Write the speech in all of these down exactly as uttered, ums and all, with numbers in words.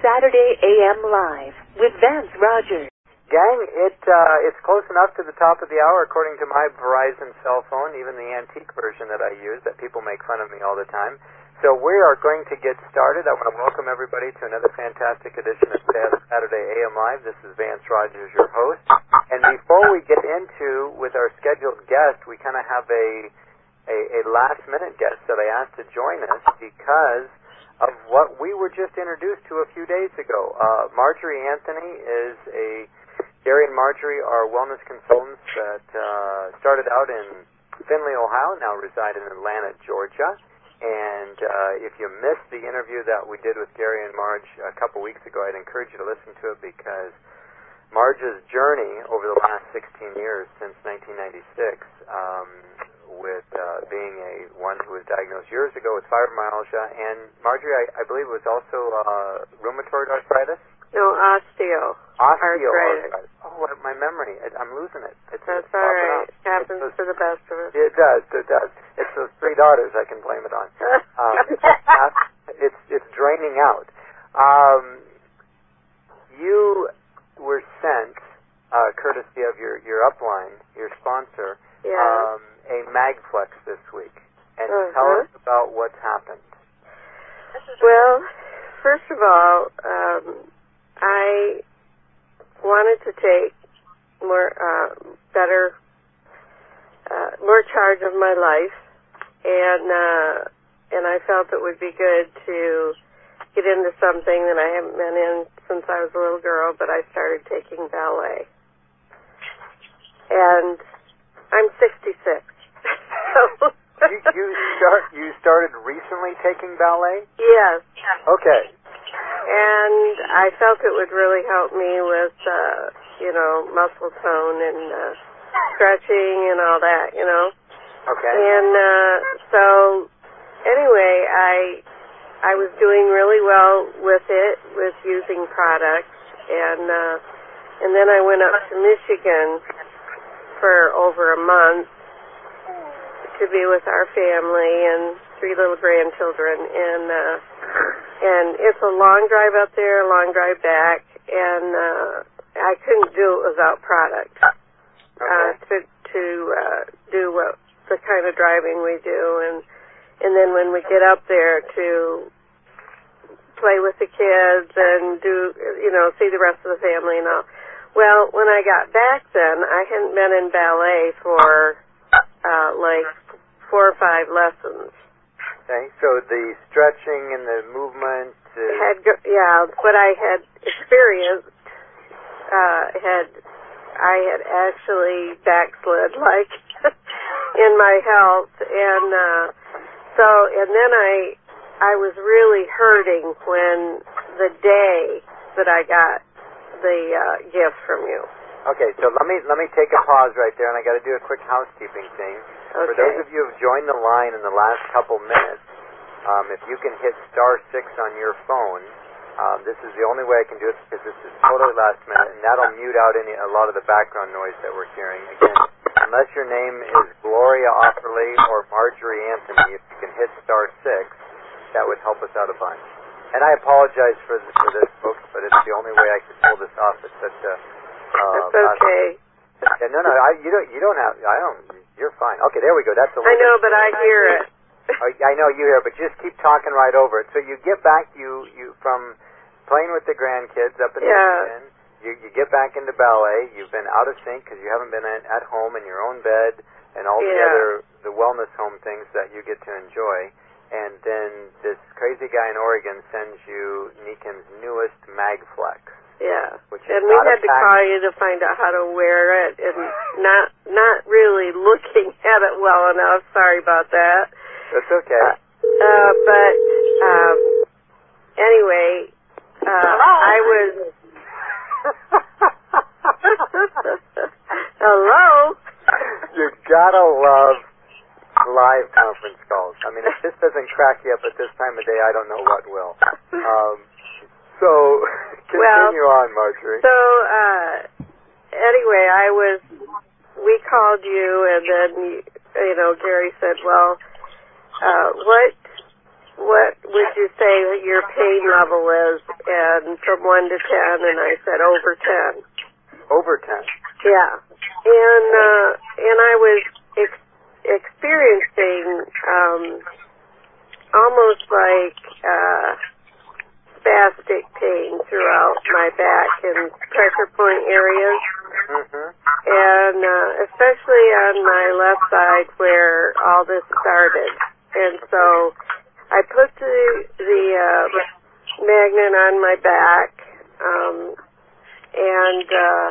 Saturday A M Live with Vance Rogers. Gang, it uh, it's close enough to the top of the hour according to my Verizon cell phone, even the antique version that I use that people make fun of me all the time. So we are going to get started. I want to welcome everybody to another fantastic edition of Saturday A M Live. This is Vance Rogers, your host. And before we get into with our scheduled guest, we kind of have a, a, a last-minute guest that I asked to join us because of what we were just introduced to a few days ago. Uh, Marjorie Anthony is a... Gary and Marjorie are wellness consultants that uh, started out in Findlay, Ohio, now reside in Atlanta, Georgia. And uh, if you missed the interview that we did with Gary and Marge a couple weeks ago, I'd encourage you to listen to it because Marge's journey over the last sixteen years, since nineteen ninety-six, um, with uh, being a one who was diagnosed years ago with fibromyalgia, and Marjorie, I, I believe, was also uh, rheumatoid arthritis? No, osteo. Osteoarthritis. Oh, what, my memory. I, I'm losing it. It's, That's it's all right. it happens those, to the best of us. It does. It does. It's those three daughters I can blame it on. Um, it's, it's it's draining out. Um, you were sent, uh, courtesy of your, your upline, your sponsor, yeah. um, a Magflex this week. And uh-huh. tell us about what's happened. Well, first of all, um, I wanted to take more, uh, better, uh, more charge of my life, and uh, and I felt it would be good to get into something that I haven't been in since I was a little girl. But I started taking ballet, and I'm sixty-six. So you you start you started recently taking ballet? Yes. Okay. And I felt it would really help me with, uh, you know, muscle tone and uh, stretching and all that, you know. Okay. And uh, so, anyway, I I was doing really well with it, with using products, and uh, and then I went up to Michigan for over a month to be with our family and three little grandchildren, and uh, and it's a long drive up there, a long drive back, and uh, I couldn't do it without product okay. uh, to to uh, do what the kind of driving we do, and and then when we get up there to play with the kids and do, you know, see the rest of the family and all. Well, when I got back then, I hadn't been in ballet for uh, like four or five lessons. Okay, so the stretching and the movement uh, had yeah, what I had experienced uh, had I had actually backslid like in my health, and uh, so and then I I was really hurting when the day that I got the uh, gift from you. Okay, so let me let me take a pause right there, and I got to do a quick housekeeping thing. Okay. For those of you who have joined the line in the last couple minutes, um, if you can hit star six on your phone, um, this is the only way I can do it because this is totally last minute, and that'll mute out any a lot of the background noise that we're hearing. Again, unless your name is Gloria Offerly or Marjorie Anthony, if you can hit star six, that would help us out a bunch. And I apologize for this, for this folks, but it's the only way I can pull this off. It's such a Uh, That's okay. Yeah, no, no, I, you don't. You don't have. I don't. You're fine. Okay, there we go. That's a little I know, bit. but I hear it. Oh, I know you hear, it, but just keep talking right over it. So you get back. You you from playing with the grandkids up in yeah. Michigan. You you get back into ballet. You've been out of sync because you haven't been at, at home in your own bed and all yeah. the other the wellness home things that you get to enjoy. And then this crazy guy in Oregon sends you Niken's newest Magflex. Yeah, which is and we had to call you to find out how to wear it, and not not really looking at it well enough. Sorry about that. That's okay. Uh, uh, but um, anyway, uh, I was. Hello. You gotta love live conference calls. I mean, if this doesn't crack you up at this time of day, I don't know what will. Um, So, continue well, on, Marjorie. So, uh, anyway, I was, we called you, and then, you, you know, Gary said, well, uh, what what would you say your pain level is? And from one to ten, and I said over ten. Over ten. Yeah, and uh, and I was ex- experiencing um, almost like uh, spastic pain throughout my back and pressure point areas, mm-hmm. and uh, especially on my left side where all this started. And so I put the the uh, magnet on my back, um, and uh,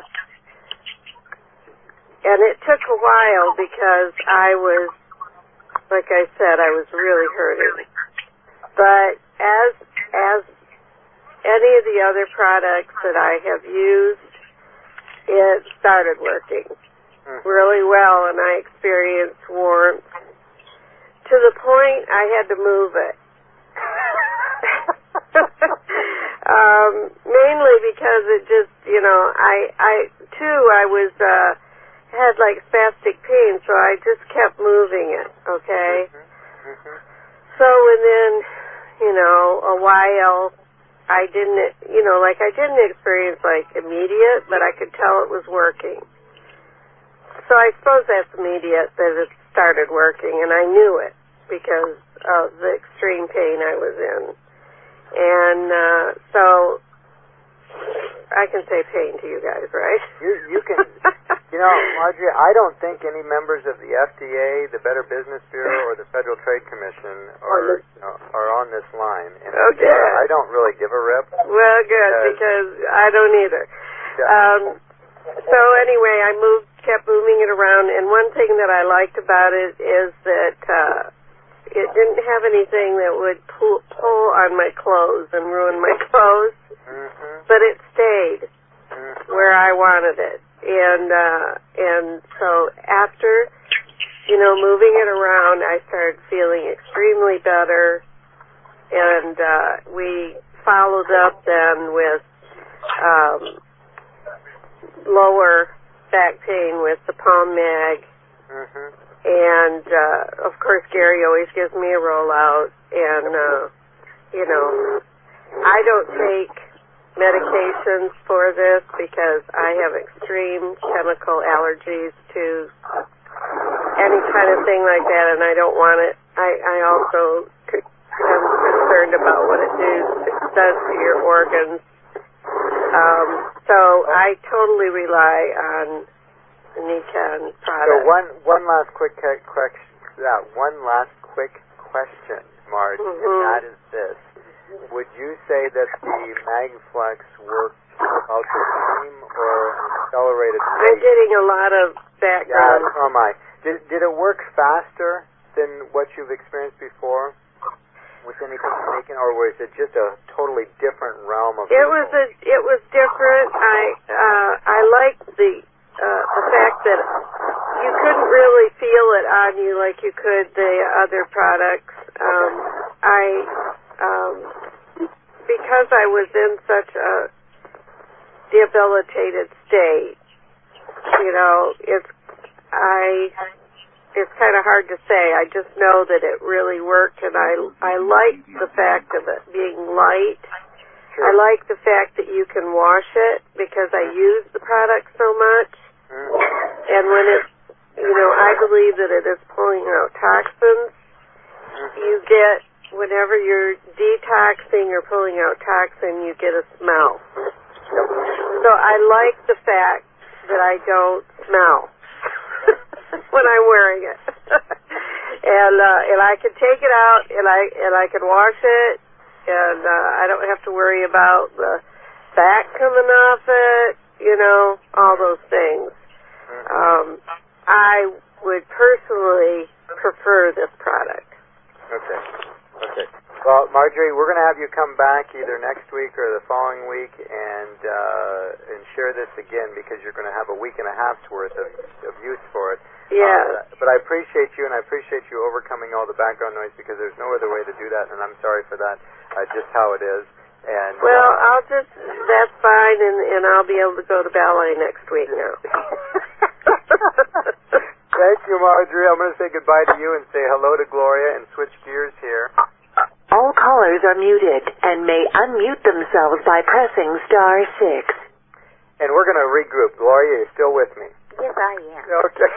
and it took a while because I was, like I said, I was really hurting. But as as any of the other products that I have used, it started working really well, and I experienced warmth to the point I had to move it. um, mainly because it just, you know, I, I too, I was, uh, had like spastic pain, so I just kept moving it, okay? Mm-hmm. Mm-hmm. So, and then, you know, a while, I didn't, you know, like I didn't experience like immediate, but I could tell it was working. So I suppose that's immediate that it started working, and I knew it because of the extreme pain I was in. And uh, so I can say pain to you guys, right? You, you can, you know, Marjorie, I don't think any members of the F D A, the Better Business Bureau, or the Federal Trade Commission are, you know, are on this line. And okay. I don't really give a rip. Well, good, because I don't either. Yeah. Um, so anyway, I moved, kept moving it around, and one thing that I liked about it is that uh, it didn't have anything that would pull, pull on my clothes and ruin my clothes, mm-hmm. but it stayed mm-hmm. where I wanted it. And uh, and so after, you know, moving it around, I started feeling extremely better, and uh, we followed up then with um, lower back pain with the Palm Mag, mm-hmm. and uh, of course Gary always gives me a rollout, and uh, you know, I don't take medications for this because I have extreme chemical allergies to any kind of thing like that, and I don't want it. I, I also c- am concerned about what it do, does to your organs. Um, so I totally rely on the Nikan product. So one one last quick question. Yeah, one last quick question, Marge, mm-hmm. and that is this: would you say that the MagFlex works about the same or an accelerated rate? I'm getting a lot of background. Yeah, so am I. Did did it work faster than what you've experienced before with anything taken, or was it just a totally different realm of? It was a it was different. I uh, I liked the uh, the fact that you couldn't really feel it on you like you could the other products. Um, I um, because I was in such a debilitated state. You know, it's I. It's kind of hard to say. I just know that it really worked, and I I like the fact of it being light. Sure. I like the fact that you can wash it because I use the product so much. Mm. And when it, you know, I believe that it is pulling out toxins. Mm-hmm. You get, whenever you're detoxing or pulling out toxin, you get a smell. So I like the fact that I don't smell when I'm wearing it. and uh, and I can take it out and I and I can wash it, and uh, I don't have to worry about the fat coming off it, you know, all those things. Um, I would personally prefer this product. Okay. Okay. Well, Marjorie, we're going to have you come back either next week or the following week and uh, and share this again because you're going to have a week and a half's worth of, of use for it. Yeah. Uh, but I appreciate you, and I appreciate you overcoming all the background noise because there's no other way to do that, and I'm sorry for that. Uh, just how it is. And well, uh, I'll just that's fine, and and I'll be able to go to ballet next week now. Thank you, Marjorie. I'm going to say goodbye to you and say hello to Gloria and switch gears here. All All callers are muted and may unmute themselves by pressing star six. And we're going to regroup. Gloria, you're still with me? Yes, I am. Okay.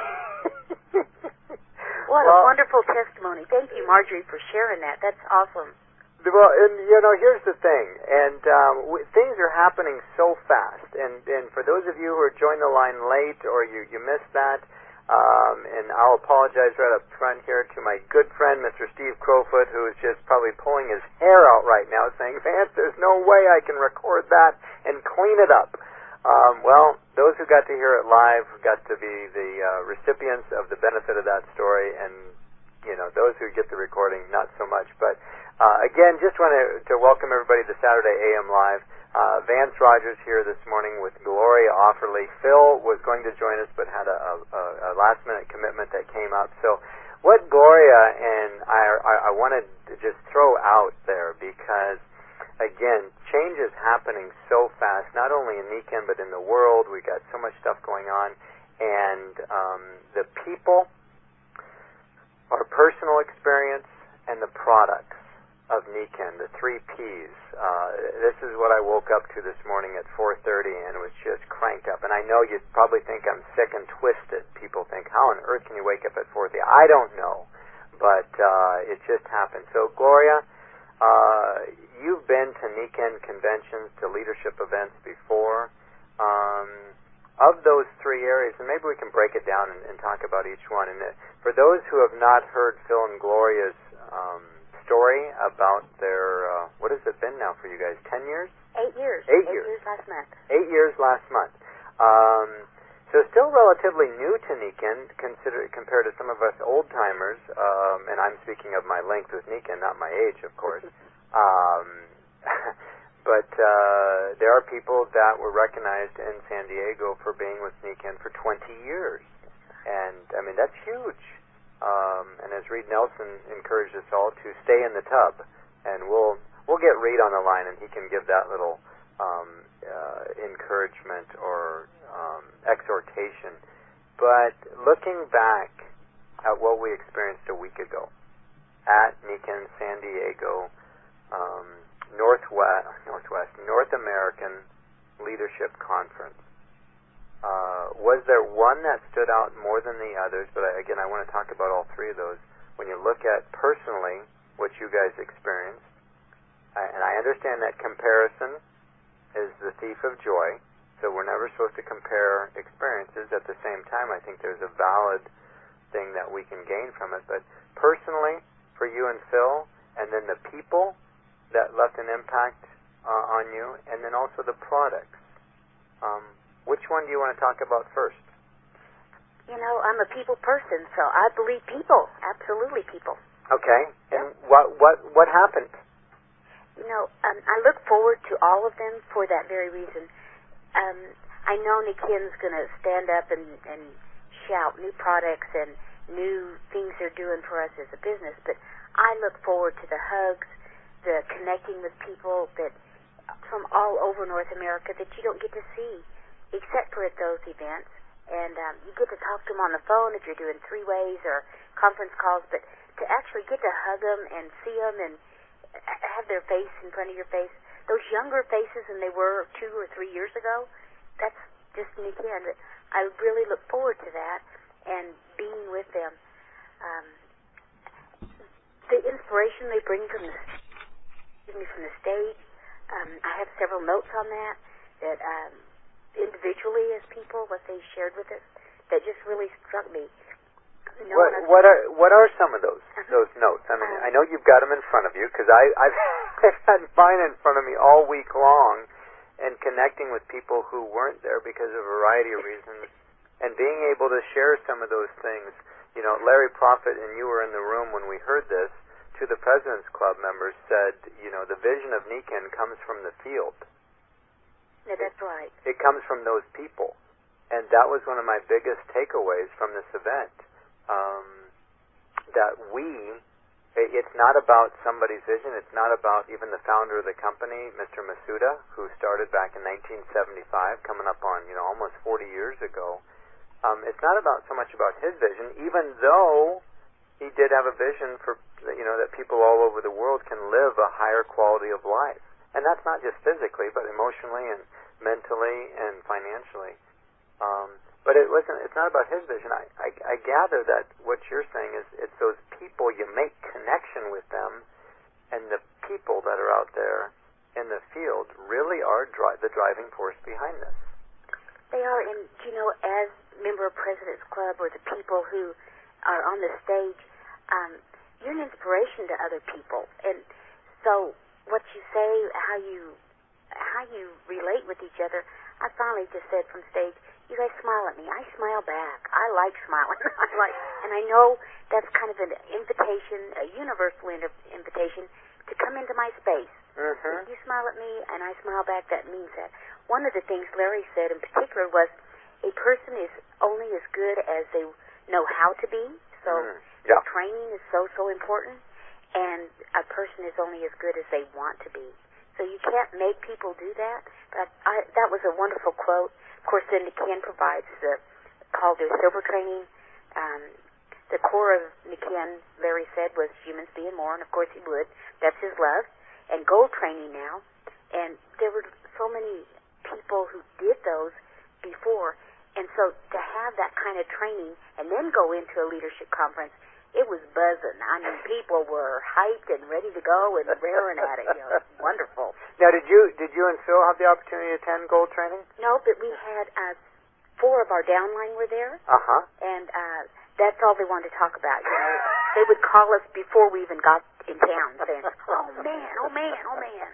What well, a wonderful testimony. Thank you, Marjorie, for sharing that. That's awesome. Well, and, you know, here's the thing. And um, w- things are happening so fast. And, and for those of you who are joining the line late or you, you missed that, Um, and I'll apologize right up front here to my good friend, Mister Steve Crowfoot, who is just probably pulling his hair out right now saying, Vance, there's no way I can record that and clean it up. Um, well, those who got to hear it live got to be the uh, recipients of the benefit of that story, and, you know, those who get the recording, not so much. But, uh, again, just want to, to welcome everybody to Saturday A M Live. Uh, Vance Rogers here this morning with Gloria Offerly. Phil was going to join us but had a, a, a last-minute commitment that came up. So what Gloria and I, I, I wanted to just throw out there, because, again, change is happening so fast, not only in Nikken but in the world. We've got so much stuff going on. And um, the people, our personal experience, and the products of Nikken, the three P's. Uh, this is what I woke up to this morning at four thirty and was just cranked up. And I know you probably think I'm sick and twisted. People think, how on earth can you wake up at four thirty? I don't know, but uh, it just happened. So, Gloria, uh, you've been to Nikken conventions, to leadership events before. Um, of those three areas, and maybe we can break it down and, and talk about each one. And uh, for those who have not heard Phil and Gloria's um, story about their, uh, what has it been now for you guys, ten years? Eight years. Eight, Eight years. years last month. Eight years last month. Um, so still relatively new to Nikken, consider, compared to some of us old-timers, um, and I'm speaking of my length with Nikken, not my age, of course. um, but uh, there are people that were recognized in San Diego for being with Nikken for twenty years. And, I mean, that's huge. Um, and as Reed Nelson encouraged us all to stay in the tub, and we'll we'll get Reed on the line, and he can give that little um, uh, encouragement or um, exhortation. But looking back at what we experienced a week ago at Nikken San Diego um, Northwest Northwest North American Leadership Conference. Uh, was there one that stood out more than the others? But I, again, I want to talk about all three of those. When you look at personally what you guys experienced, I, and I understand that comparison is the thief of joy, so we're never supposed to compare experiences. At the same time, I think there's a valid thing that we can gain from it. But personally, for you and Phil, and then the people that left an impact uh, on you, and then also the products. Um, Which one do you want to talk about first? You know, I'm a people person, so I believe people. Absolutely people. Okay. And what what what happened? You know, um, I look forward to all of them for that very reason. Um, I know Nikken's going to stand up and, and shout new products and new things they're doing for us as a business, but I look forward to the hugs, the connecting with people that from all over North America that you don't get to see except for at those events. And um, you get to talk to them on the phone if you're doing three-ways or conference calls, but to actually get to hug them and see them and have their face in front of your face, those younger faces than they were two or three years ago, that's just Nikken. I really look forward to that and being with them. Um, the inspiration they bring from the, excuse me, from the state, um, I have several notes on that, that um, individually as people, what they shared with us, that just really struck me. No what, what are what are some of those uh-huh. those notes? I mean, um, I know you've got them in front of you because I I've, I've had mine in front of me all week long, and connecting with people who weren't there because of a variety of reasons, and being able to share some of those things. You know, Larry Prophet and you were in the room when we heard this. To the President's Club members said, you know, the vision of Nikken comes from the field. Yeah, that's right. It comes from those people, and that was one of my biggest takeaways from this event. Um, that we, it's not about somebody's vision. It's not about even the founder of the company, Mister Masuda, who started back in nineteen seventy-five, coming up on, you know, almost forty years ago. Um, it's not about so much about his vision, even though he did have a vision for, you know, that people all over the world can live a higher quality of life. And that's not just physically, but emotionally and mentally and financially. Um, but it wasn't. It's not about his vision. I, I, I gather that what you're saying is it's those people, you make connection with them, and the people that are out there in the field really are dri- the driving force behind this. They are, and you know, as member of President's Club or the people who are on the stage, um, you're an inspiration to other people. And so what you say, how you how you relate with each other, I finally just said from stage, you guys smile at me. I smile back. I like smiling. I like, and I know that's kind of an invitation, a universal invitation to come into my space. Mm-hmm. If you smile at me and I smile back, that means that. One of the things Larry said in particular was a person is only as good as they know how to be. So mm, yeah. training is so, so important. And a person is only as good as they want to be. So you can't make people do that. But I, that was a wonderful quote. Of course, then Niken provides the call to silver training. Um, the core of Niken, Larry said, was humans being more, and of course he would. That's his love. And gold training now. And there were so many people who did those before. And so to have that kind of training and then go into a leadership conference, it was buzzing. I mean, people were hyped and ready to go and raring at it. You know, wonderful. Now, did you did you and Phil have the opportunity to attend gold training? No, but we had uh, four of our downline were there. Uh-huh. And uh, that's all they wanted to talk about. You know, they would call us before we even got in town saying, oh, man, oh, man, oh, man.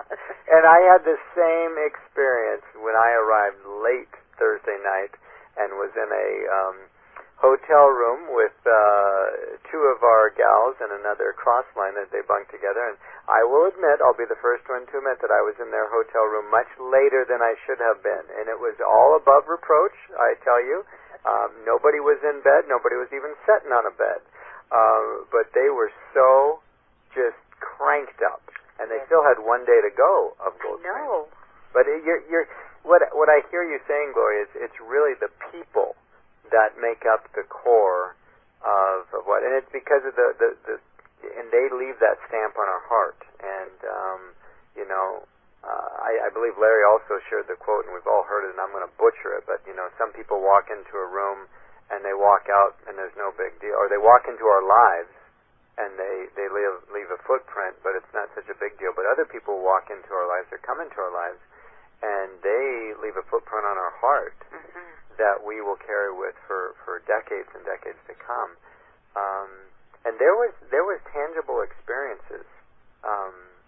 And I had the same experience when I arrived late Thursday night and was in a um, hotel room with uh, two of our gals and another cross line that they bunked together. And I will admit, I'll be the first one to admit that I was in their hotel room much later than I should have been. And it was all above reproach, I tell you. Um, nobody was in bed. Nobody was even sitting on a bed. Um, but they were so just cranked up. And they still had one day to go of gold I know. training. But it, you're, you're, what, what I hear you saying, Gloria, is it's really the people that make up the core of, of what, and it's because of the, the, the, and they leave that stamp on our heart. And, um, you know, uh, I, I believe Larry also shared the quote, and we've all heard it, and I'm going to butcher it, but, you know, some people walk into a room and they walk out and there's no big deal, or they walk into our lives and they, they leave, leave a footprint, but it's not such a big deal. But other people walk into our lives or come into our lives and they leave a footprint on our heart Mm-hmm. that we will carry with for, for decades and decades to come. Um, and there was there was tangible experiences um,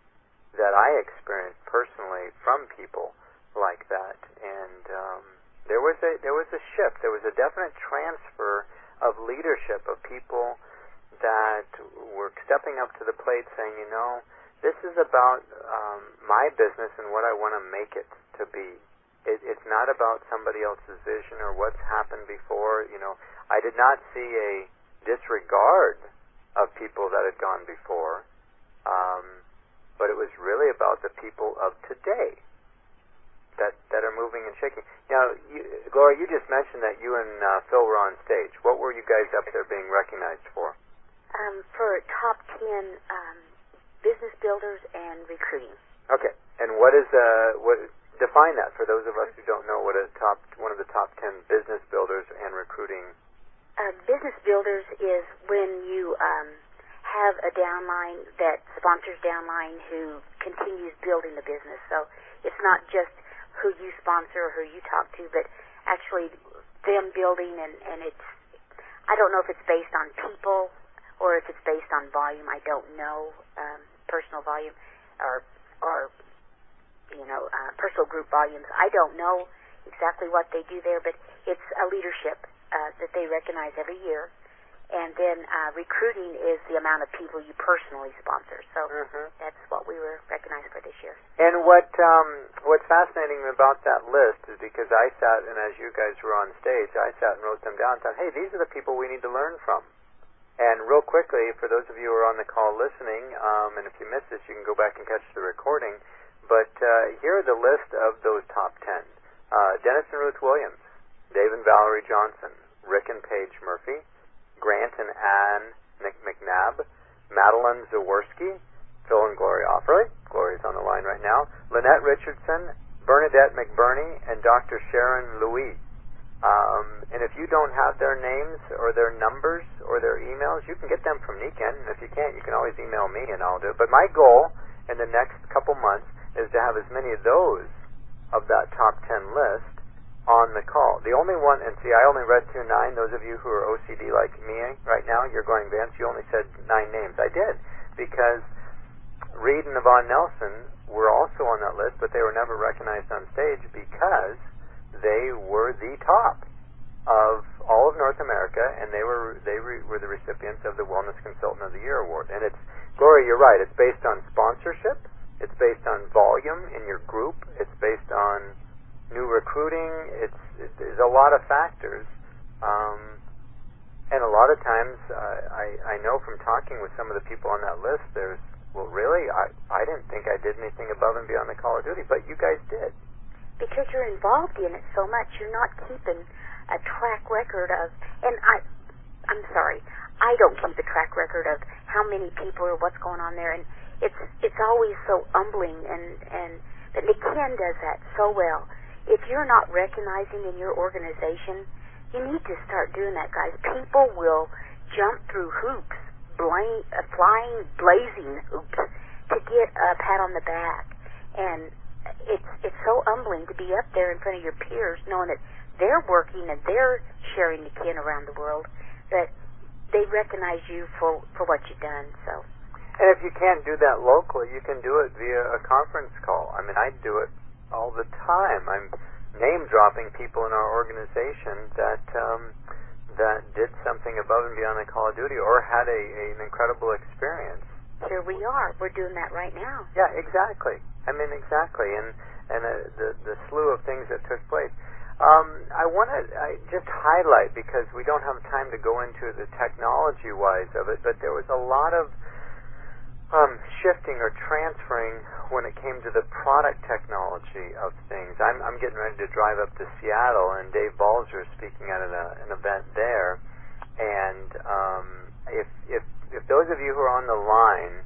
that I experienced personally from people like that, and um, there was a there was a shift. There was a definite transfer of leadership of people that were stepping up to the plate, saying, you know, this is about um, my business and what I want to make it to be. It, it's not about somebody else's vision or what's happened before. You know, I did not see a disregard of people that had gone before, um, but it was really about the people of today that that are moving and shaking. Now, you, Gloria, you just mentioned that you and uh, Phil were on stage. What were you guys up there being recognized for? Um, for top ten um, business builders and recruiting. Okay, and what is uh what? Define that for those of us who don't know what a top one of the top ten business builders and recruiting. Uh, business builders is when you um, have a downline that sponsors downline who continues building the business. So it's not just who you sponsor or who you talk to, but actually them building, and, and it's, I don't know if it's based on people or if it's based on volume. I don't know, um, personal volume or or you know, uh, personal group volumes. I don't know exactly what they do there, but it's a leadership uh, that they recognize every year. And then uh, recruiting is the amount of people you personally sponsor. So mm-hmm. that's what we were recognized for this year. And what um, what's fascinating about that list is because I sat, and as you guys were on stage, I sat and wrote them down and thought, hey, these are the people we need to learn from. And real quickly, for those of you who are on the call listening, um, and if you missed this, you can go back and catch the recording. But uh, here are the list of those top ten. Uh, Dennis and Ruth Williams, Dave and Valerie Johnson, Rick and Paige Murphy, Grant and Ann Nick McNabb, Madeline Zaworski, Phil and Gloria Offerly. Gloria's on the line right now. Lynette Richardson, Bernadette McBurney, and Doctor Sharon Louis. Um, and if you don't have their names or their numbers or their emails, you can get them from Niken. And if you can't, you can always email me and I'll do it. But my goal in the next couple months is to have as many of those of that top ten list on the call. The only one, and see, I only read through nine. Those of you who are O C D like me right now, you're going, Vance, you only said nine names. I did, because Reed and Yvonne Nelson were also on that list, but they were never recognized on stage because they were the top of all of North America, and they were they re, were the recipients of the Wellness Consultant of the Year award. And it's, Gloria, you're right, it's based on sponsorship, it's based on volume in your group, it's based on new recruiting, it's it, there's a lot of factors. Um, and a lot of times, uh, I, I know from talking with some of the people on that list, there's, well, really, I, I didn't think I did anything above and beyond the call of duty, but you guys did. Because you're involved in it so much, you're not keeping a track record of, and I, I'm sorry, I don't keep a track record of how many people or what's going on there, and it's it's always so humbling, and, and but Niken does that so well. If you're not recognizing in your organization, you need to start doing that, guys. People will jump through hoops, bla- uh, flying, blazing hoops, to get a pat on the back, and it's it's so humbling to be up there in front of your peers, knowing that they're working and they're sharing Niken around the world, that they recognize you for, for what you've done. So, and if you can't do that locally, you can do it via a conference call. I mean, I do it all the time. I'm name dropping people in our organization that um, that did something above and beyond the call of duty or had a, a an incredible experience. Here we are. We're doing that right now. Yeah, exactly. I mean, exactly, and and uh, the the slew of things that took place. Um, I want to just highlight, because we don't have time to go into the technology-wise of it, but there was a lot of um, shifting or transferring when it came to the product technology of things. I'm, I'm getting ready to drive up to Seattle, and Dave Balzer is speaking at an, uh, an event there. And um, if, if, if those of you who are on the line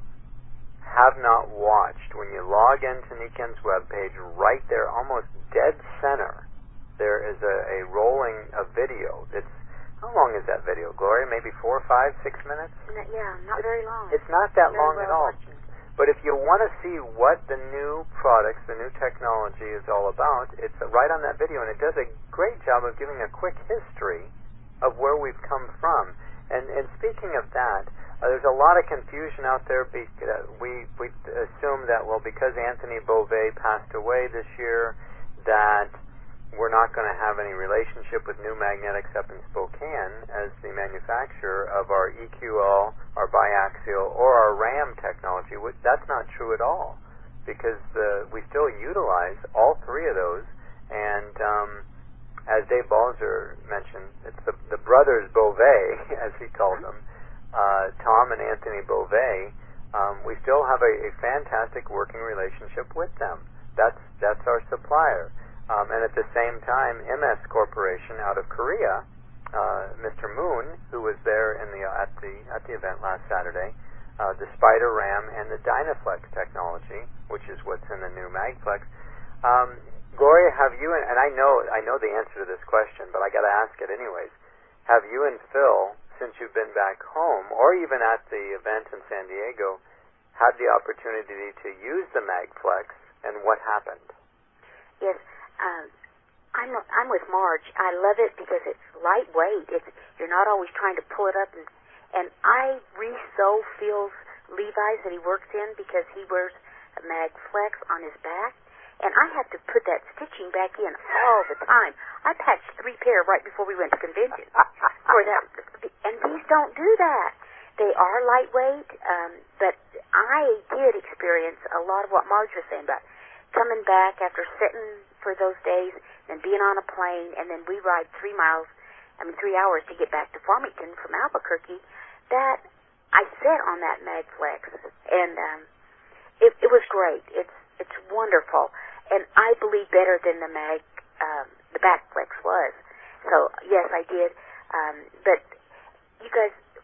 have not watched, when you log into Niken's webpage, right there, almost dead center, there is a, a rolling a video. It's, how long is that video, Gloria? Maybe four, five, six minutes? Yeah, not very long. It's not that very long well at all. watching. But if you want to see what the new products, the new technology is all about, it's right on that video, and it does a great job of giving a quick history of where we've come from. And, and speaking of that, uh, there's a lot of confusion out there. Be, uh, we we assume that, well, because Anthony Beauvais passed away this year, that we're not going to have any relationship with New Magnetics up in Spokane as the manufacturer of our E Q L, our biaxial, or our RAM technology. That's not true at all, because the, we still utilize all three of those. And um, as Dave Balzer mentioned, it's the, the brothers Beauvais, as he called them, uh, Tom and Anthony Beauvais. Um, we still have a, a fantastic working relationship with them. That's that's our supplier. Um, and at the same time, M S Corporation out of Korea, uh, Mister Moon, who was there in the at the at the event last Saturday, uh, the Spider RAM and the Dynaflex technology, which is what's in the new Magflex. Um, Gloria, have you and, and I know I know the answer to this question, but I got to ask it anyways. Have you and Phil, since you've been back home, or even at the event in San Diego, had the opportunity to use the Magflex, and what happened? Yes. Um, I'm I'm with Marge. I love it because it's lightweight. It's you're not always trying to pull it up, and and I re-sew Phil's Levi's that he works in because he wears a Magflex on his back, and I have to put that stitching back in all the time. I patched three pair right before we went to convention for that, and these don't do that. They are lightweight, um, but I did experience a lot of what Marge was saying about coming back after sitting for those days and being on a plane, and then we ride three miles, I mean three hours to get back to Farmington from Albuquerque. That I sat on that Magflex, and um, it, it was great. It's it's wonderful, and I believe better than the Mag um, the Backflex was. So yes, I did. Um, but you guys,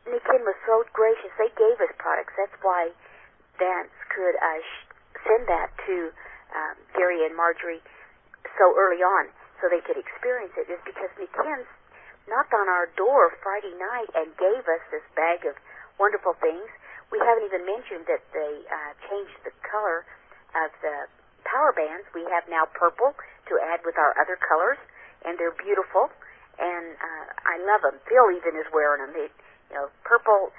Nikin was so gracious. They gave us products. That's why Vance could uh, sh- send that to um, Gary and Marjorie so early on, so they could experience it. Is because Nikin knocked on our door Friday night and gave us this bag of wonderful things. We haven't even mentioned that they uh, changed the color of the power bands. We have now purple to add with our other colors, and they're beautiful, and uh, I love them. Phil even is wearing them. It, you know, purple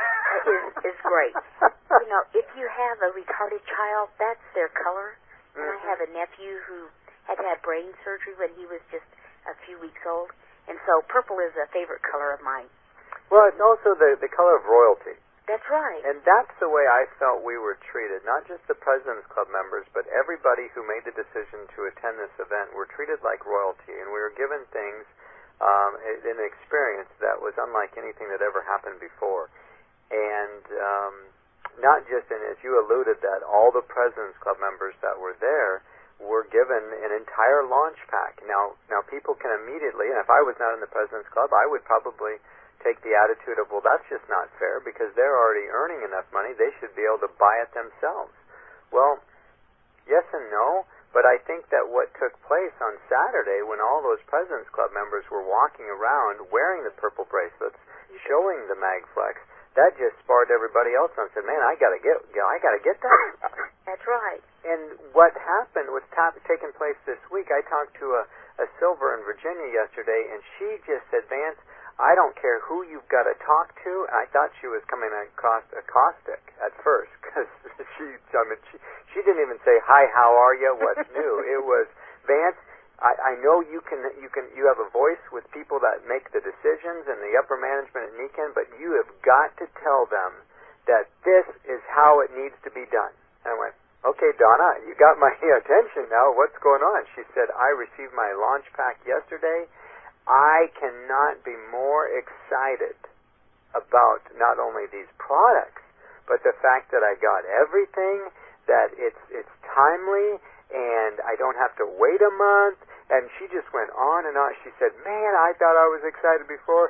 is is great. You know, if you have a retarded child, that's their color. And I have a nephew who had to have brain surgery when he was just a few weeks old, and so purple is a favorite color of mine. Well, it's also the the color of royalty. That's right. And that's the way I felt we were treated, not just the President's Club members, but everybody who made the decision to attend this event were treated like royalty, and we were given things, um, an experience that was unlike anything that ever happened before. And um, not just, and as you alluded, that all the President's Club members that were there were given an entire launch pack. Now, now people can immediately, and if I was not in the President's Club, I would probably take the attitude of, well, that's just not fair because they're already earning enough money. They should be able to buy it themselves. Well, yes and no, but I think that what took place on Saturday when all those President's Club members were walking around wearing the purple bracelets, showing the MagFlex, that just sparked everybody else and said, man, I gotta get, I gotta get that. That's right. And what happened was ta- taking place this week. I talked to a, a Silver in Virginia yesterday, and she just said, Vance, I don't care who you've got to talk to. And I thought she was coming across a caustic at first because she, I mean, she, she didn't even say, hi, how are you, what's new? It was, Vance, I, I know you can, you can, you have a voice with people that make the decisions and the upper management at Nikin, but you have got to tell them that this is how it needs to be done. And I went, okay, Donna, you got my attention now. What's going on? She said, I received my launch pack yesterday. I cannot be more excited about not only these products, but the fact that I got everything, that it's it's timely, and I don't have to wait a month. And she just went on and on. She said, man, I thought I was excited before.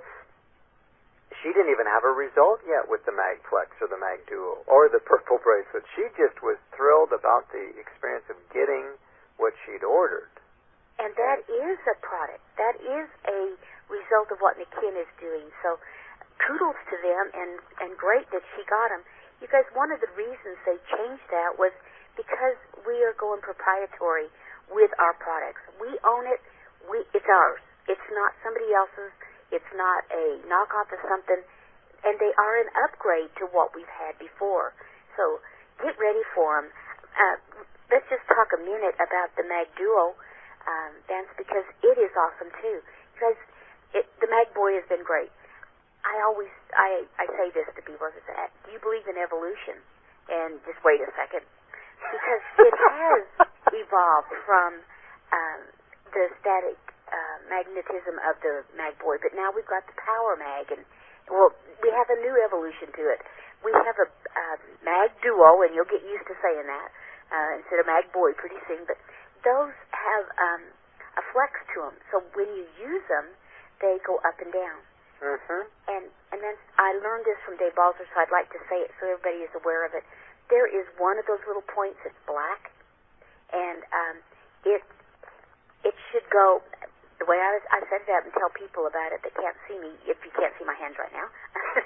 She didn't even have a result yet with the MagFlex or the MagDuo or the purple bracelet. She just was thrilled about the experience of getting what she'd ordered. And that is a product. That is a result of what Nikin is doing. So kudos to them, and, and great that she got them. You guys, one of the reasons they changed that was because we are going proprietary with our products. We own it. We It's ours. It's not somebody else's. It's not a knockoff of something. And they are an upgrade to what we've had before. So get ready for them. Uh, let's just talk a minute about the MagDuo. Um, Vance, because it is awesome too. Because it, the MagBoy has been great. I always, I, I say this to people: is that, do you believe in evolution? And just wait a second, because it has evolved from um, the static uh, magnetism of the MagBoy, but now we've got the Power Mag, and well, we have a new evolution to it. We have a uh, MagDuo, and you'll get used to saying that uh, instead of MagBoy pretty soon, but those have um, a flex to them, so when you use them, they go up and down. Mm-hmm. And and then I learned this from Dave Balzer, so I'd like to say it so everybody is aware of it. There is one of those little points that's black, and um, it it should go. The way I, I set it up and tell people about it that can't see me, if you can't see my hands right now,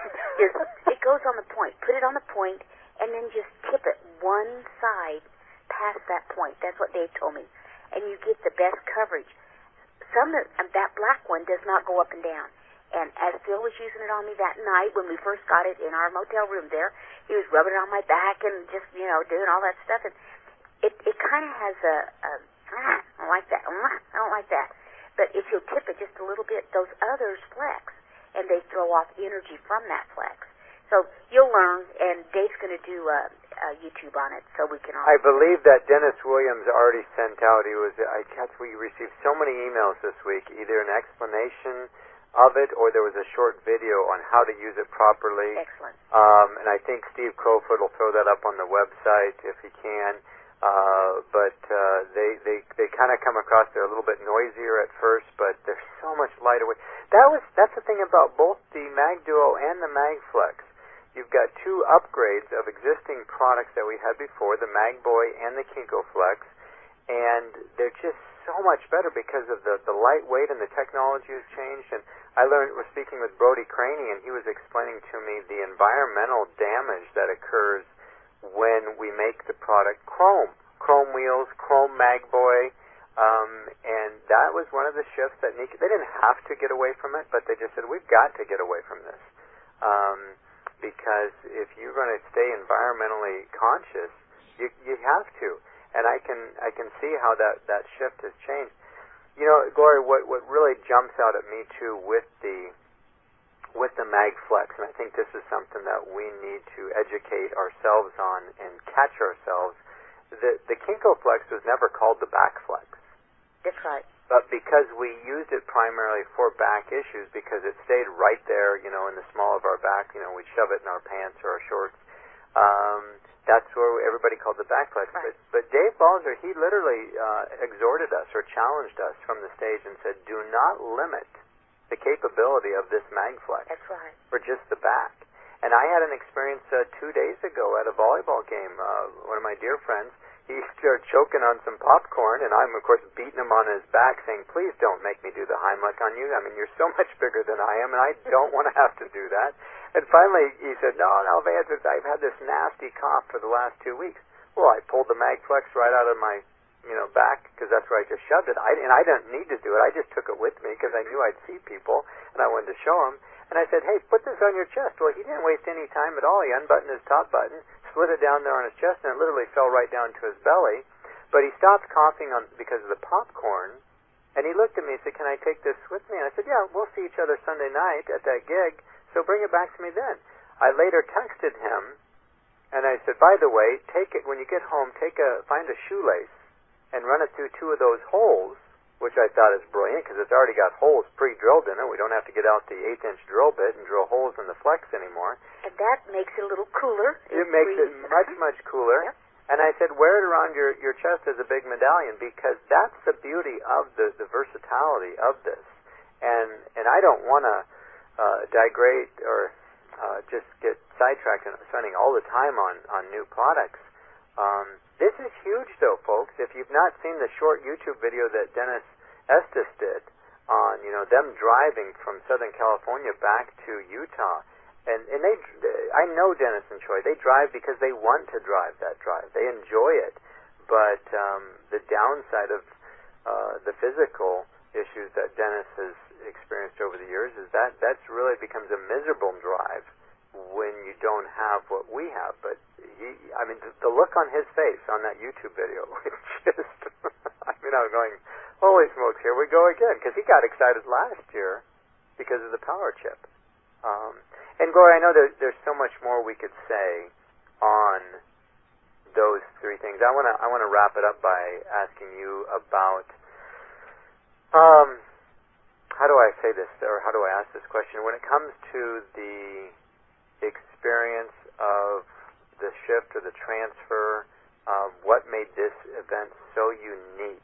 is it goes on the point. Put it on the point, and then just tip it one side past that point. That's what Dave told me. And you get the best coverage. Some of that black one does not go up and down. And as Phil was using it on me that night when we first got it in our motel room there, he was rubbing it on my back and just, you know, doing all that stuff. And it, it kind of has a, a, ah, I don't like that. I don't like that. But if you'll tip it just a little bit, those others flex. And they throw off energy from that flex. So you'll learn, and Dave's going to do a, a YouTube on it, so we can all. I believe that Dennis Williams already sent out. He was. I guess we received so many emails this week, either an explanation of it, or there was a short video on how to use it properly. Excellent. Um, and I think Steve Crowfoot will throw that up on the website if he can. Uh, but uh, they they they kind of come across. They're a little bit noisier at first, but there's so much lighter weight. That was that's the thing about both the Mag Duo and the MagFlex. You've got two upgrades of existing products that we had before, the MagBoy and the KinkoFlex, and they're just so much better because of the, the lightweight and the technology has changed. And I learned, we're speaking with Brody Craney, and he was explaining to me the environmental damage that occurs when we make the product chrome. Chrome wheels, chrome MagBoy, um, and that was one of the shifts that Nika, they didn't have to get away from it, but they just said, we've got to get away from this. Um, because if you're going to stay environmentally conscious, you, you have to. And I can I can see how that, that shift has changed. You know, Gloria, what, what really jumps out at me too with the with the MagFlex, and I think this is something that we need to educate ourselves on and catch ourselves. The the KinkoFlex was never called the BackFlex. That's right. But because we used it primarily for back issues, because it stayed right there, you know, in the small of our back, you know, we'd shove it in our pants or our shorts. Um, that's where everybody called the BackFlex. Right. But, but Dave Balzer, he literally uh, exhorted us or challenged us from the stage and said, do not limit the capability of this MagFlex. That's right. For just the back. And I had an experience uh, two days ago at a volleyball game. Uh, one of my dear friends, he started choking on some popcorn, and I'm, of course, beating him on his back, saying, please don't make me do the Heimlich on you. I mean, you're so much bigger than I am, and I don't want to have to do that. And finally, he said, no, no, Vance, I've had this nasty cough for the last two weeks. Well, I pulled the MagFlex right out of my, you know, back, because that's where I just shoved it. I, and I didn't need to do it. I just took it with me because I knew I'd see people, and I wanted to show them. And I said, hey, put this on your chest. Well, he didn't waste any time at all. He unbuttoned his top button, slid it down there on his chest, and it literally fell right down to his belly. But he stopped coughing on because of the popcorn, and he looked at me and said, can I take this with me? And I said, yeah, we'll see each other Sunday night at that gig, so bring it back to me then. I later texted him, and I said, by the way, take it when you get home, take a find a shoelace and run it through two of those holes, which I thought is brilliant because it's already got holes pre-drilled in it. We don't have to get out the eighth-inch drill bit and drill holes in the flex anymore. And that makes it a little cooler. It makes it much, much cooler. Yep. And I said, wear it around your, your chest as a big medallion because that's the beauty of the, the versatility of this. And and I don't want to uh, degrade or uh, just get sidetracked and spending all the time on, on new products. Um, this is huge, though, folks. If you've not seen the short YouTube video that Dennis Estes did on, you know, them driving from Southern California back to Utah, and and they, I know Dennis and Troy, they drive because they want to drive that drive. They enjoy it, but um, the downside of uh, the physical issues that Dennis has experienced over the years is that that's really becomes a miserable drive when you don't have what we have. But he, I mean, the, the look on his face on that YouTube video, just, I mean, I was going, holy smokes, here we go again, because he got excited last year because of the power chip. Um, and Gloria, I know there, there's so much more we could say on those three things. I want to I want to wrap it up by asking you about, um, how do I say this, or how do I ask this question? When it comes to the experience of the shift or the transfer, uh, what made this event so unique?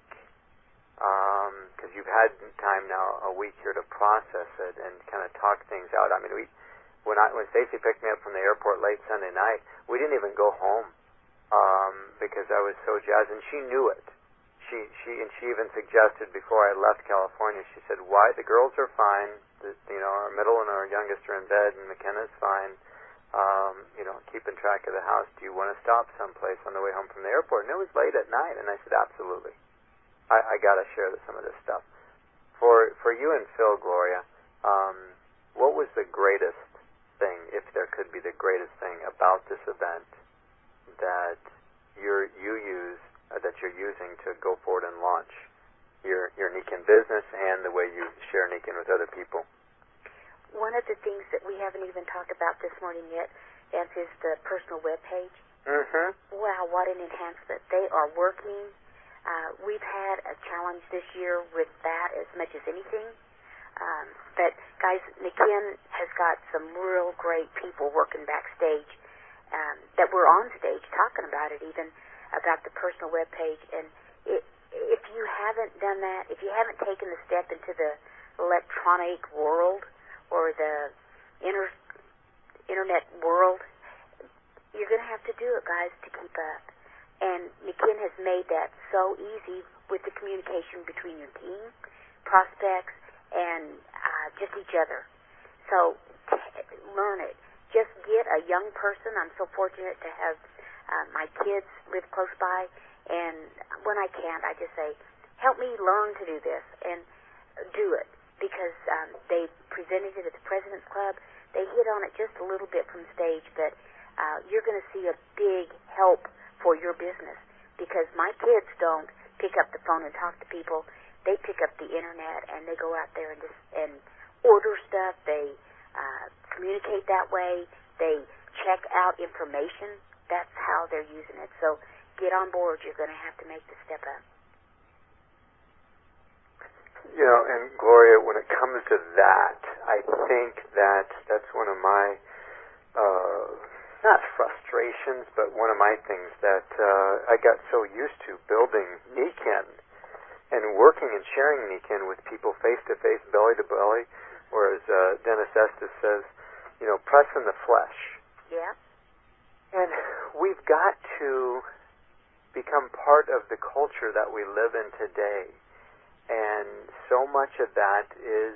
Because um, you've had time now, a week here to process it and kind of talk things out. I mean, we when I when Stacy picked me up from the airport late Sunday night, we didn't even go home um, because I was so jazzed, and she knew it. She she and she even suggested before I left California. She said, "Why the girls are fine. The, you know, our middle and our youngest are in bed, and McKenna's fine. Um, you know, keeping track of the house. Do you want to stop someplace on the way home from the airport?" And it was late at night, and I said, "Absolutely. I, I got to share some of this stuff." For for you and Phil, Gloria, um, what was the greatest thing, if there could be the greatest thing about this event that you're, you use, uh, that you're using to go forward and launch your your Nikin business and the way you share Nikin with other people? One of the things that we haven't even talked about this morning yet, Vance, is the personal web page. Mm-hmm. Wow, what an enhancement. They are working. Uh, we've had a challenge this year with that as much as anything. Um, but, guys, Nikin has got some real great people working backstage um, that were on stage talking about it, even about the personal web page. And it, if you haven't done that, if you haven't taken the step into the electronic electronic world or the inter, internet world, you're going to have to do it, guys, to keep up. And Nikin has made that so easy with the communication between your team, prospects, and uh, just each other. So t- learn it. Just get a young person. I'm so fortunate to have uh, my kids live close by, and when I can't, I just say, help me learn to do this, and do it, because um, they presented it at the President's Club. They hit on it just a little bit from stage, but uh, you're going to see a big help for your business, because my kids don't pick up the phone and talk to people. They pick up the internet and they go out there and just and order stuff. They uh, communicate that way. They check out information. That's how they're using it. So get on board. You're going to have to make the step up. You know, and Gloria, when it comes to that, I think that that's one of my uh, not frustrations, but one of my things that uh, I got so used to building Nikin and working and sharing Nikin with people face to face, belly to belly, or as uh, Dennis Estes says, you know, press in the flesh. Yeah. And we've got to become part of the culture that we live in today. And so much of that is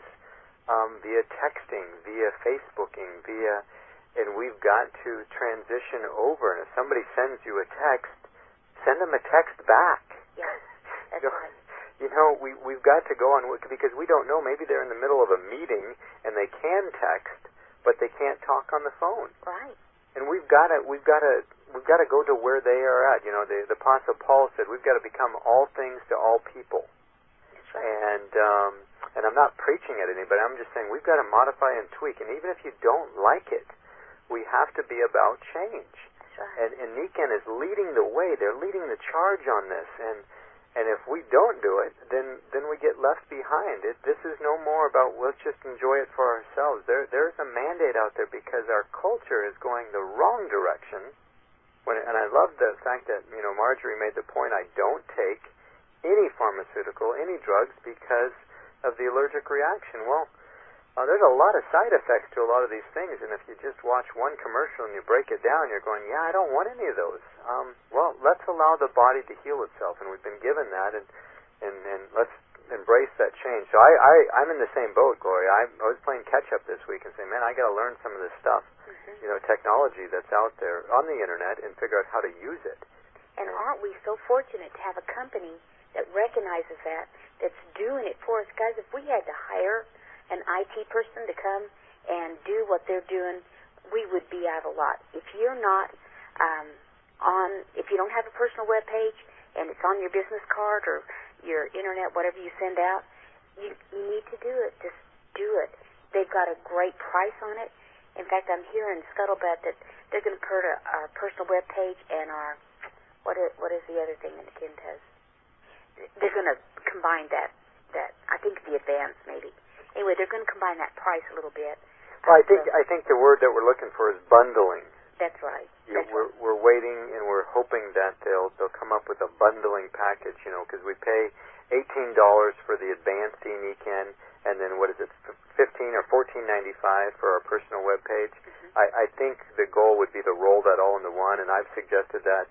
um, via texting, via Facebooking, via, and we've got to transition over. And if somebody sends you a text, send them a text back. Yeah, that's you know, right. You know, we, we've got to go on, because we don't know, maybe they're in the middle of a meeting and they can text, but they can't talk on the phone. Right. And we've got to, we've got to, we've got to go to where they are at. You know, the, the Apostle Paul said, we've got to become all things to all people. Right. And um, and I'm not preaching at anybody. I'm just saying we've got to modify and tweak. And even if you don't like it, we have to be about change. That's right. And, and Nikin is leading the way. They're leading the charge on this. And and if we don't do it, then then we get left behind. It, this is no more about let's just enjoy it for ourselves. There there's a mandate out there because our culture is going the wrong direction. When and I love the fact that you know Marjorie made the point. I don't take any pharmaceutical, any drugs, because of the allergic reaction. Well, uh, there's a lot of side effects to a lot of these things, and if you just watch one commercial and you break it down, you're going, yeah, I don't want any of those. Um, well, let's allow the body to heal itself, and we've been given that, and, and, and let's embrace that change. So I, I, I'm in the same boat, Gloria. I, I was playing catch-up this week and saying, man, I got to learn some of this stuff, mm-hmm. you know, technology that's out there on the Internet and figure out how to use it. And aren't we so fortunate to have a company that recognizes that, that's doing it for us. Guys, if we had to hire an I T person to come and do what they're doing, we would be out of lot. If you're not um, on, if you don't have a personal web page and it's on your business card or your internet, whatever you send out, you, you need to do it. Just do it. They've got a great price on it. In fact, I'm hearing scuttlebutt that they're going to put our personal web page and our, what is, what is the other thing that Nikin does? They're going to combine that, that, I think the advanced maybe. Anyway, they're going to combine that price a little bit. Well, I think I think the word that we're looking for is bundling. That's right. You That's know, we're right. we're waiting and we're hoping that they'll they'll come up with a bundling package. You know, because we pay eighteen dollars for the advanced e-Nikin, and then what is it, fifteen or fourteen ninety five for our personal web page. Mm-hmm. I, I think the goal would be to roll that all into one, and I've suggested that.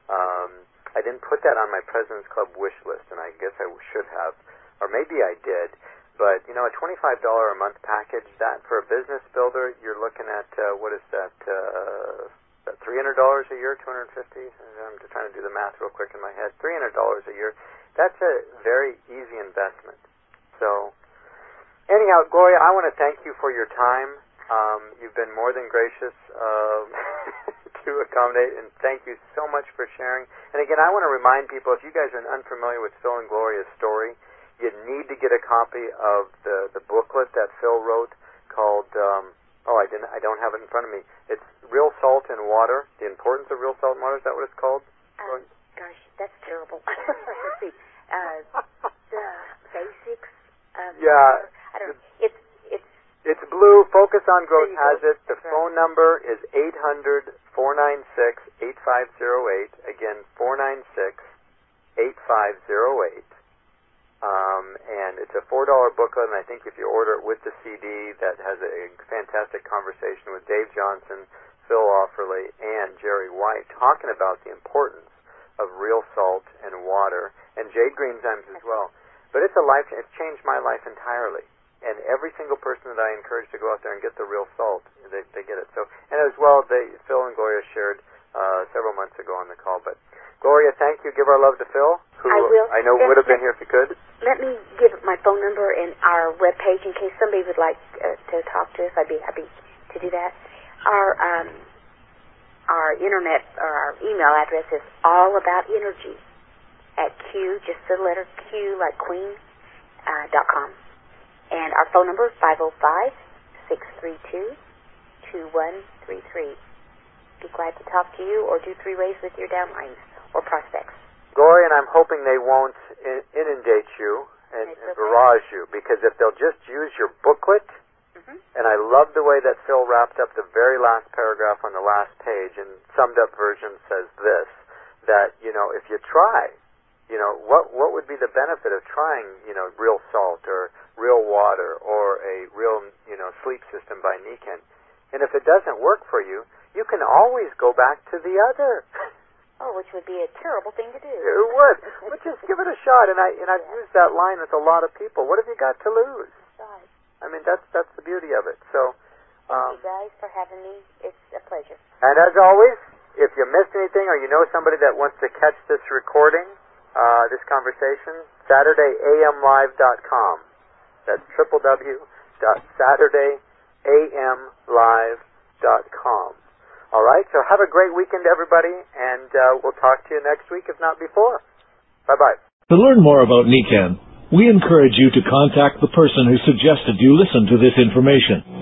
Um, I didn't put that on my President's Club wish list, and I guess I should have, or maybe I did. But you know, a twenty-five dollars a month package, that for a business builder, you're looking at uh, what is that? Uh, three hundred dollars a year, two hundred fifty. I'm just trying to do the math real quick in my head. Three hundred dollars a year. That's a very easy investment. So, anyhow, Gloria, I want to thank you for your time. Um, you've been more than gracious um, to accommodate, and thank you so much for sharing. And again, I want to remind people, if you guys are unfamiliar with Phil and Gloria's story, you need to get a copy of the, the booklet that Phil wrote called, um, oh, I didn't, I don't have it in front of me. It's Real Salt and Water, The Importance of Real Salt and Water. Is that what it's called? Um, gosh, that's terrible. Let's see. Uh, the basics. Um, yeah. I don't know. It's It's blue. Focus on Growth has go. it. The That's phone right. number is eight hundred, four nine six, eight five zero eight. Again, four nine six, eight five zero eight. Um, and it's a four dollar booklet, and I think if you order it with the C D, that has a fantastic conversation with Dave Johnson, Phil Offerly, and Jerry White, talking about the importance of real salt and water, and Jade Greenzymes as well. But it's a life, it's changed my life entirely. And every single person that I encourage to go out there and get the real salt, they, they get it. So, and as well, they, Phil and Gloria shared uh, several months ago on the call. But Gloria, thank you. Give our love to Phil, who I will. I know would have been here if he could. Let me give my phone number and our webpage in case somebody would like uh, to talk to us. I'd be happy to do that. Our um, our internet or our email address is all about energy at Q, just the letter Q like Queen, uh, dot com. And our phone number is five oh five, six three two, two one three three. Be glad to talk to you or do three ways with your downlines or prospects. Gloria, and I'm hoping they won't in- inundate you and, and barrage you, because if they'll just use your booklet, mm-hmm. and I love the way that Phil wrapped up the very last paragraph on the last page, and summed up version says this, that, you know, if you try, you know, what what would be the benefit of trying, you know, real salt or real water or a real, you know, sleep system by Nikken? And if it doesn't work for you, you can always go back to the other. Oh, which would be a terrible thing to do. It would. But just give it a shot. And I and I've used that line with a lot of people. What have you got to lose? Right. I mean, that's that's the beauty of it. So, Thank um, you guys for having me. It's a pleasure. And as always, if you missed anything or you know somebody that wants to catch this recording, uh, this conversation, Saturday A M live dot com. That's w w w dot saturday a m live dot com. All right, so have a great weekend, everybody, and uh, we'll talk to you next week, if not before. Bye-bye. To learn more about Nikken, we encourage you to contact the person who suggested you listen to this information.